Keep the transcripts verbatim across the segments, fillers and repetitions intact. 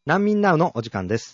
難民ナウのお時間です。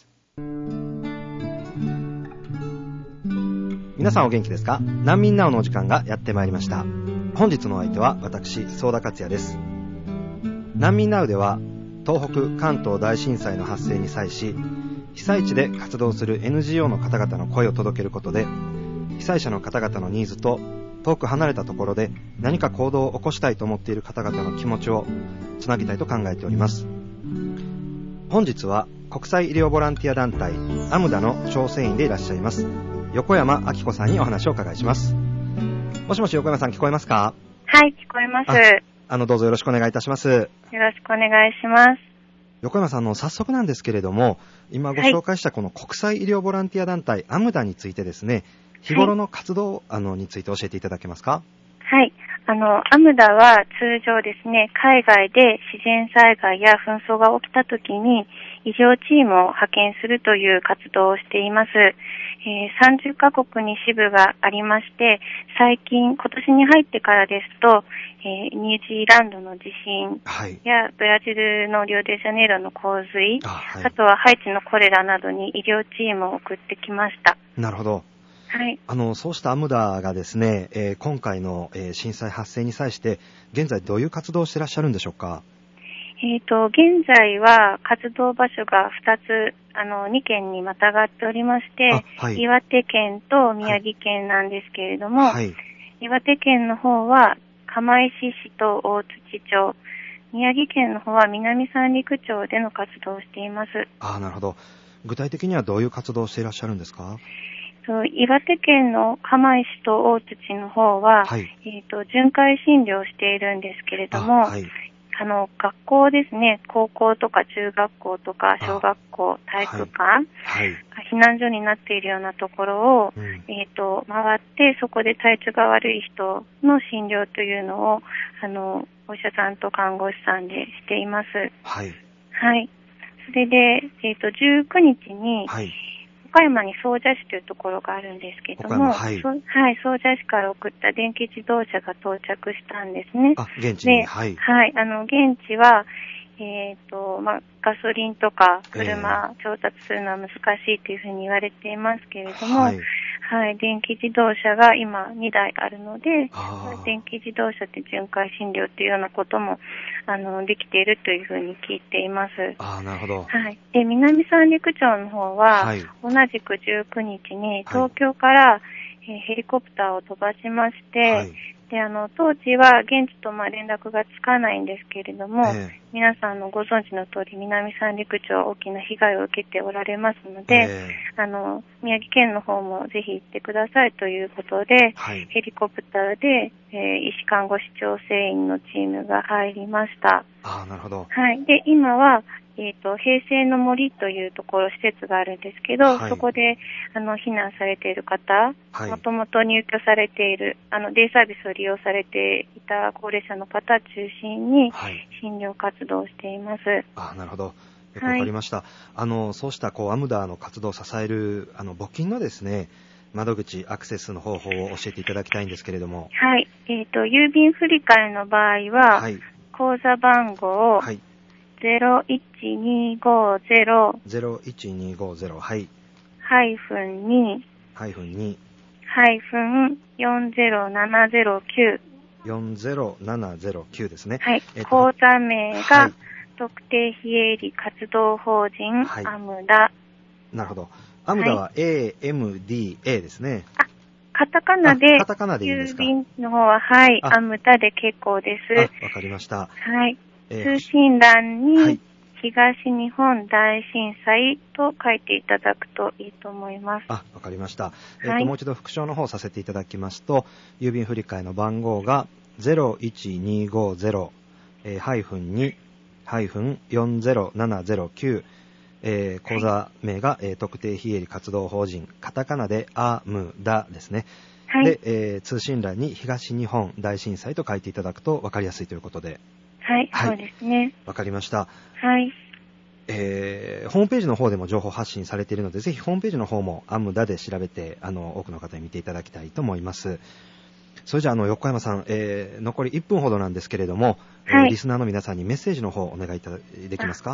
皆さんお元気ですか？難民ナウのお時間がやってまいりました。本日のお相手は私、相田克也です。難民ナウでは東北関東大震災の発生に際し、被災地で活動する エヌジーオー の方々の声を届けることで、被災者の方々のニーズと遠く離れたところで何か行動を起こしたいと思っている方々の気持ちをつなぎたいと考えております。本日は国際医療ボランティア団体アムダの調整員でいらっしゃいます横山明子さんにお話をお伺いします。もしもし、横山さん、聞こえますか？ はい、聞こえます。 ああのどうぞよろしくお願いいたします。よろしくお願いします。 横山さんの早速なんですけれども、今ご紹介したこの国際医療ボランティア団体アムダについてですね、日頃の活動、はい、あのについて教えていただけますか？ はい、あのアムダは通常ですね、海外で自然災害や紛争が起きたときに医療チームを派遣するという活動をしています。えー、さんじゅっかこくに支部がありまして、最近今年に入ってからですと、えー、ニュージーランドの地震や、はい、ブラジルのリオデジャネイロの洪水、あ、はい、あとはハイチのコレラなどに医療チームを送ってきました。 なるほど。はい、あのそうしたアムダがですね、えー、今回の、えー、震災発生に際して現在どういう活動をしていらっしゃるんでしょうか？ えーと、現在は活動場所がふたつ、あのにけんにまたがっておりまして、はい、岩手県と宮城県なんですけれども、はい、岩手県の方は釜石市と大槌町、宮城県の方は南三陸町での活動をしています。 ああ、なるほど。具体的にはどういう活動をしていらっしゃるんですか？ 岩手県の釜石と大槌の方は、はい、えーと、巡回診療をしているんですけれども、あ、はい、あの学校ですね、高校とか中学校とか小学校、体育館、はいはい、避難所になっているようなところを、うん、えーと、回ってそこで体調が悪い人の診療というのをあのお医者さんと看護師さんでしています。はい。はい。それで、えーと、じゅうくにちに、はい、岡山に総社市というところがあるんですけども、はい、はい、総社市から送った電気自動車が到着したんですね。 あ、現地に、はい、 はい、あの現地は、えっと、まあ、ガソリンとか車調達するのは難しいというふうに言われていますけれども、はい、はい、電気自動車が今にだいあるので、電気自動車で巡回診療というようなこともあのできているというふうに聞いています。 あ、なるほど。 はい。で、南三陸町の方は、はい、同じくじゅうくにちに東京から、はい、えー、ヘリコプターを飛ばしまして、はい、で、あの、当時は現地とまあ連絡がつかないんですけれども、えー、皆さんのご存知の通り、南三陸町は大きな被害を受けておられますので、えー、あの、宮城県の方もぜひ行ってくださいということで、はい、ヘリコプターで、えー、医師看護師調整員のチームが入りました。 ああ、なるほど。 はい。で、今は、えっと、平成の森というところ、施設があるんですけど、はい、そこで、あの、避難されている方、はい、もともと入居されている、あの、デイサービスを利用されていた高齢者の方中心に、診療活動をしています。はい、 あ、なるほど。よくわかりました。はい、あの、そうした、こう、アムダの活動を支える、あの、募金のですね、窓口、アクセスの方法を教えていただきたいんですけれども。 はい。えっと、郵便振替の場合は、はい、口座番号、はい、ゼロいちにごゼロゼロいちにごゼロ、はい、 ハイフンにハイフンにハイフンよんゼロななゼロきゅうよんゼロななゼロきゅうですね。 はい、えっと、口座名が、はい、特定非営利活動法人、はい、アムダ。 なるほど。アムダは エーエムディーエー ですね。 あ、カタカナで、 カタカナでいいですか？ 郵便の方は、はい、アムダで結構です。 あ、わかりました。 はい。えー、通信欄に、はい、東日本大震災と書いていただくといいと思います。 あ、わかりました。えーと、はい、もう一度復唱の方させていただきますと、郵便振替の番号が ゼロいちにごゼロ ハイフンにハイフンよんゼロななゼロきゅう、えー、口座名が、えー、特定非営利活動法人、カタカナでアムダですね。はい、で、えー、通信欄に東日本大震災と書いていただくと分かりやすいということで。 はい、はい、そうですね。 わかりました。 はい。 えー、ホームページの方でも情報発信されているので、ぜひホームページの方もアムダで調べて、あの、多くの方に見ていただきたいと思います。それじゃあ、あの、横山さん、えー、残りいっぷんほどなんですけれども、はい、えー、リスナーの皆さんにメッセージの方お願いいたできますか？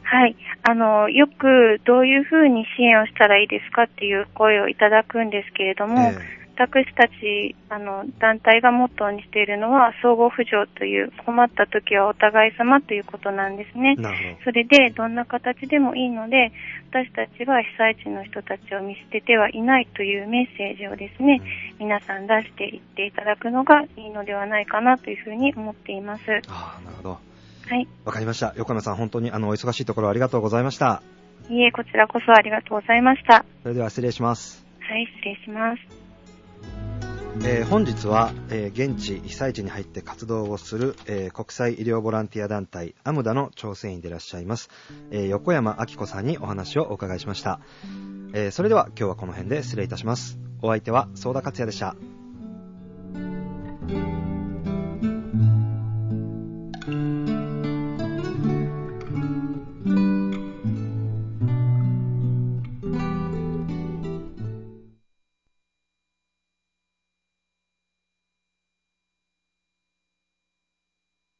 はい。あの、よくどういうふうに支援をしたらいいですかっていう声をいただくんですけれども、えー、私たち、あの、団体がモットーにしているのは、相互扶助という、困った時はお互い様ということなんですね。 なるほど。 それで、どんな形でもいいので、私たちは被災地の人たちを見捨ててはいないというメッセージをですね、うん、皆さん出していっていただくのがいいのではないかなというふうに思っています。 ああ、なるほど。 はい。 わかりました。横山さん、本当にあの、お忙しいところありがとうございました。 いいえ、こちらこそありがとうございました。 それでは失礼します。 はい、失礼します。 えー、本日は、えー、現地被災地に入って活動をする、えー、国際医療ボランティア団体アムダの調整員でいらっしゃいます、えー、横山明子さんにお話をお伺いしました。えー、それでは今日はこの辺で失礼いたします。お相手は相田克也でした。